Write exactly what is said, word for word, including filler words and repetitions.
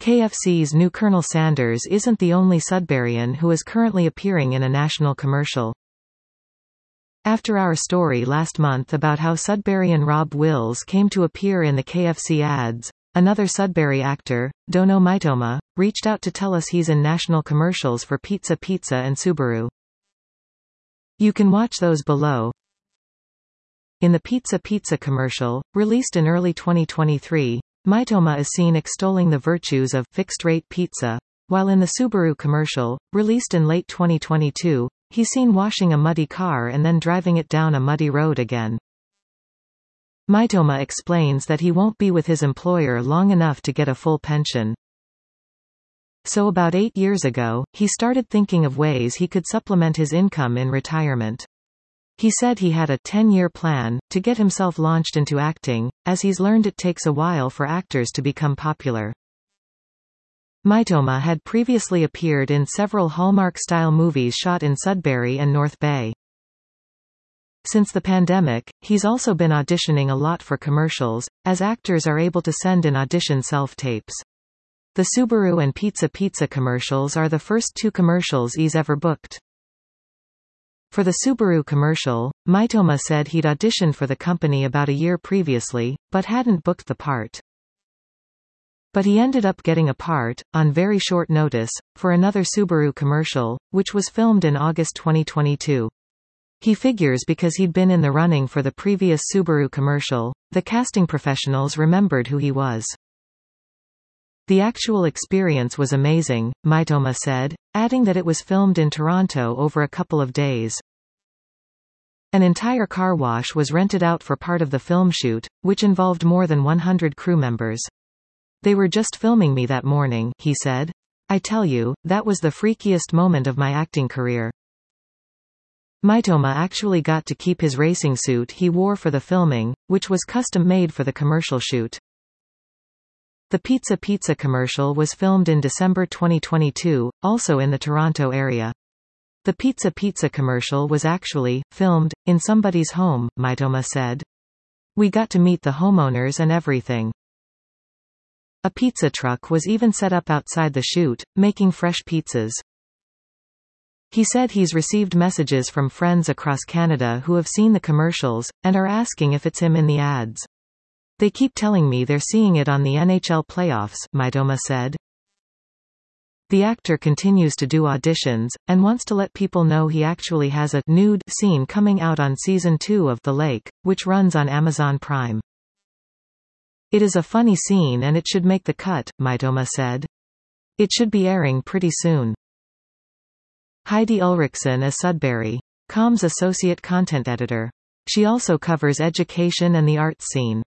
K F C's new Colonel Sanders isn't the only Sudburyan who is currently appearing in a national commercial. After our story last month about how Sudburyan Rob Wills came to appear in the K F C ads, another Sudbury actor, Dono Mitoma, reached out to tell us he's in national commercials for Pizza Pizza and Subaru. You can watch those below. In the Pizza Pizza commercial, released in early twenty twenty-three, Mitoma is seen extolling the virtues of fixed-rate pizza, while in the Subaru commercial, released in late twenty twenty-two, he's seen washing a muddy car and then driving it down a muddy road again. Mitoma explains that he won't be with his employer long enough to get a full pension. So about eight years ago, he started thinking of ways he could supplement his income in retirement. He said he had a ten-year plan to get himself launched into acting, as he's learned it takes a while for actors to become popular. Mitoma had previously appeared in several Hallmark-style movies shot in Sudbury and North Bay. Since the pandemic, he's also been auditioning a lot for commercials, as actors are able to send in audition self-tapes. The Subaru and Pizza Pizza commercials are the first two commercials he's ever booked. For the Subaru commercial, Mitoma said he'd auditioned for the company about a year previously, but hadn't booked the part. But he ended up getting a part, on very short notice, for another Subaru commercial, which was filmed in August twenty twenty-two. He figures because he'd been in the running for the previous Subaru commercial, the casting professionals remembered who he was. The actual experience was amazing, Mitoma said, adding that it was filmed in Toronto over a couple of days. An entire car wash was rented out for part of the film shoot, which involved more than one hundred crew members. They were just filming me that morning, he said. I tell you, that was the freakiest moment of my acting career. Mitoma actually got to keep his racing suit he wore for the filming, which was custom-made for the commercial shoot. The Pizza Pizza commercial was filmed in December twenty twenty-two, also in the Toronto area. The Pizza Pizza commercial was actually filmed in somebody's home, Mitoma said. We got to meet the homeowners and everything. A pizza truck was even set up outside the shoot, making fresh pizzas. He said he's received messages from friends across Canada who have seen the commercials, and are asking if it's him in the ads. They keep telling me they're seeing it on the N H L playoffs, Mitoma said. The actor continues to do auditions, and wants to let people know he actually has a nude scene coming out on season two of The Lake, which runs on Amazon Prime. It is a funny scene and it should make the cut, Mitoma said. It should be airing pretty soon. Heidi Ulrichsen as Sudbury dot com's associate content editor. She also covers education and the arts scene.